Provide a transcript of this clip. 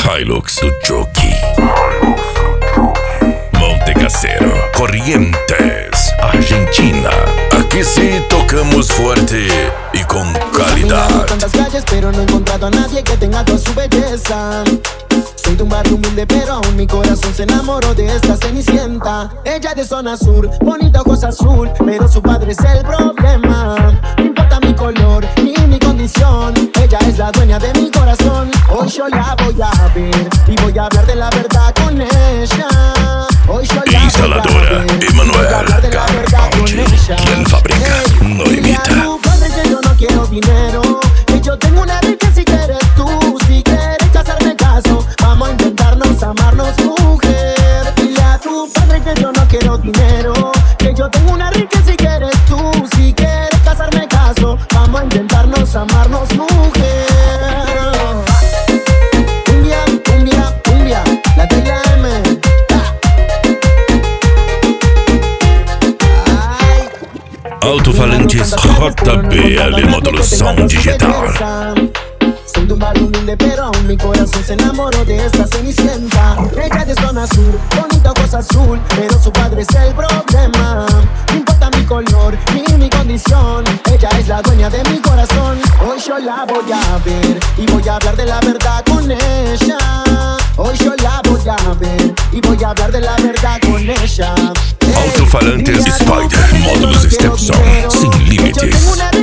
Hilux Suzuki, Montecasero, Corrientes, Argentina. Aquí sí tocamos fuerte y con calidad. He caminado tantas calles, pero no he encontrado a nadie que tenga toda su belleza. Soy de un barrio humilde, pero aún mi corazón se enamoró de esta cenicienta. Ella es de zona sur, bonita ojos azul, pero su padre es el problema. No importa mi color ni mi condición, ella es la dueña de mi corazón. Hoy yo la voy a ver y voy a hablar de la verdad con ella. Hoy yo la Instaladora voy a ver y voy a hablar de la verdad con ella. Quien fabrica, no Dile imita. a tu padre que yo no quiero dinero, que yo tengo una riqueza si quieres tú, si quieres casarme caso. Vamos a intentarnos, amarnos, mujer. Dile a tu padre que yo no quiero dinero, que yo tengo una riqueza si quieres tú, si quieres casarme caso. Vamos a intentarnos, amarnos, mujer. Cumbia, cumbia, cumbia, la de la M. Alto-falantes JBL módulo som digital. Soy de un barrio humilde, pero aún mi corazón se enamoró de esta cenicienta. Ella es de zona sur, bonita ojos azul, pero su padre es el problema. No importa mi color ni mi condición, ella es la dueña de mi corazón. Hoy yo la voy a ver y voy a hablar de la verdad con ella. Hoy yo la voy a ver y voy a hablar de la verdad con ella. Alto-falantes Spider módulos Stepson sin límites.